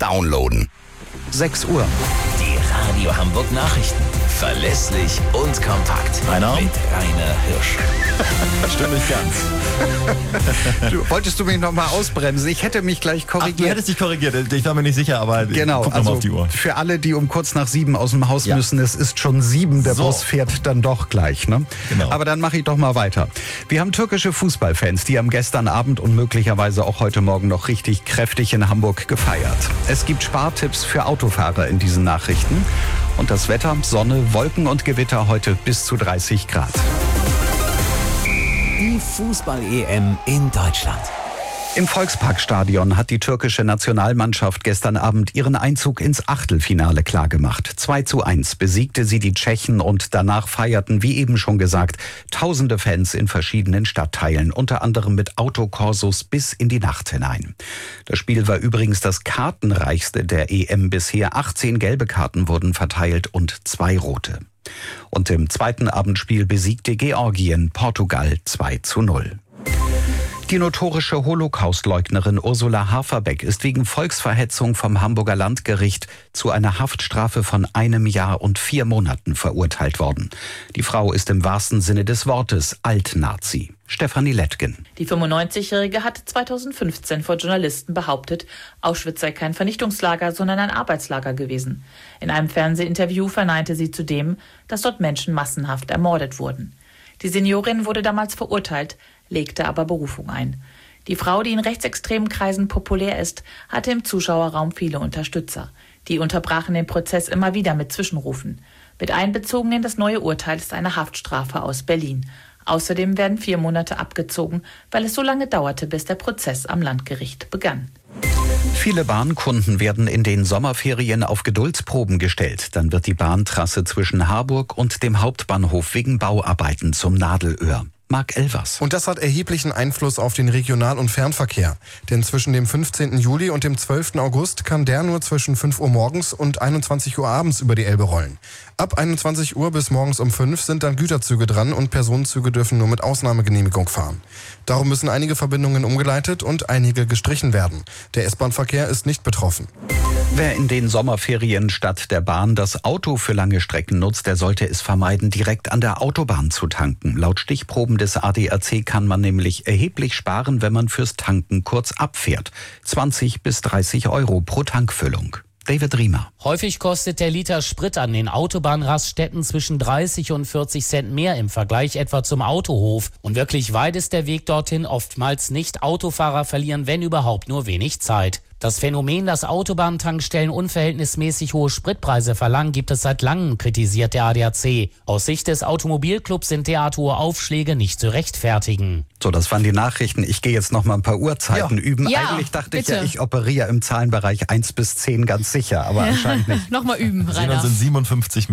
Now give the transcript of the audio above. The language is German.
downloaden. 6 Uhr. Die Radio Hamburg Nachrichten. Verlässlich und kompakt. Einer? Mit Rainer Hirsch. Stimmt nicht ganz. Wolltest du mich nochmal ausbremsen? Ich hätte mich gleich Ach, du korrigiert. hättest dich korrigiert. Ich war mir nicht sicher, aber Genau, guck noch mal auf die Uhr. für alle, die um kurz nach 7 aus dem Haus müssen, es ist schon 7, der So. Bus fährt dann doch gleich. Ne? Genau. Aber dann mache ich doch mal weiter. Wir haben türkische Fußballfans, die haben gestern Abend und möglicherweise auch heute Morgen noch richtig kräftig in Hamburg gefeiert. Es gibt Spartipps für Autofahrer in diesen Nachrichten. Und das Wetter, Sonne, Wolken und Gewitter heute bis zu 30 Grad. Die Fußball-EM in Deutschland. Im Volksparkstadion hat die türkische Nationalmannschaft gestern Abend ihren Einzug ins Achtelfinale klargemacht. 2:1 besiegte sie die Tschechen und danach feierten, wie eben schon gesagt, tausende Fans in verschiedenen Stadtteilen, unter anderem mit Autokorsos bis in die Nacht hinein. Das Spiel war übrigens das kartenreichste der EM bisher. 18 gelbe Karten wurden verteilt und 2 rote. Und im zweiten Abendspiel besiegte Georgien Portugal 2:0. Die notorische Holocaustleugnerin Ursula Haferbeck ist wegen Volksverhetzung vom Hamburger Landgericht zu einer Haftstrafe von 1 Jahr und 4 Monaten verurteilt worden. Die Frau ist im wahrsten Sinne des Wortes Altnazi. Stefanie Lettgen. Die 95-Jährige hatte 2015 vor Journalisten behauptet, Auschwitz sei kein Vernichtungslager, sondern ein Arbeitslager gewesen. In einem Fernsehinterview verneinte sie zudem, dass dort Menschen massenhaft ermordet wurden. Die Seniorin wurde damals verurteilt, legte aber Berufung ein. Die Frau, die in rechtsextremen Kreisen populär ist, hatte im Zuschauerraum viele Unterstützer. Die unterbrachen den Prozess immer wieder mit Zwischenrufen. Mit einbezogen in das neue Urteil ist eine Haftstrafe aus Berlin. Außerdem werden 4 Monate abgezogen, weil es so lange dauerte, bis der Prozess am Landgericht begann. Viele Bahnkunden werden in den Sommerferien auf Geduldsproben gestellt. Dann wird die Bahntrasse zwischen Harburg und dem Hauptbahnhof wegen Bauarbeiten zum Nadelöhr. Marc Elvers. Und das hat erheblichen Einfluss auf den Regional- und Fernverkehr. Denn zwischen dem 15. Juli und dem 12. August kann der nur zwischen 5 Uhr morgens und 21 Uhr abends über die Elbe rollen. Ab 21 Uhr bis morgens um 5 sind dann Güterzüge dran und Personenzüge dürfen nur mit Ausnahmegenehmigung fahren. Darum müssen einige Verbindungen umgeleitet und einige gestrichen werden. Der S-Bahn-Verkehr ist nicht betroffen. Wer in den Sommerferien statt der Bahn das Auto für lange Strecken nutzt, der sollte es vermeiden, direkt an der Autobahn zu tanken. Laut Stichproben des ADAC kann man nämlich erheblich sparen, wenn man fürs Tanken kurz abfährt. 20 bis 30 Euro pro Tankfüllung. David Riemer. Häufig kostet der Liter Sprit an den Autobahnraststätten zwischen 30 und 40 Cent mehr im Vergleich etwa zum Autohof. Und wirklich weit ist der Weg dorthin oftmals nicht. Autofahrer verlieren, wenn überhaupt, nur wenig Zeit. Das Phänomen, dass Autobahntankstellen unverhältnismäßig hohe Spritpreise verlangen, gibt es seit langem, kritisiert der ADAC. Aus Sicht des Automobilclubs sind derart hohe Aufschläge nicht zu rechtfertigen. So, das waren die Nachrichten. Ich gehe jetzt noch mal ein paar Uhrzeiten üben. Ja, Eigentlich dachte ich bitte. ja, ich operiere im Zahlenbereich 1 bis 10 ganz sicher, aber anscheinend nicht. Nochmal üben, Wir sehen Rainer. uns in 57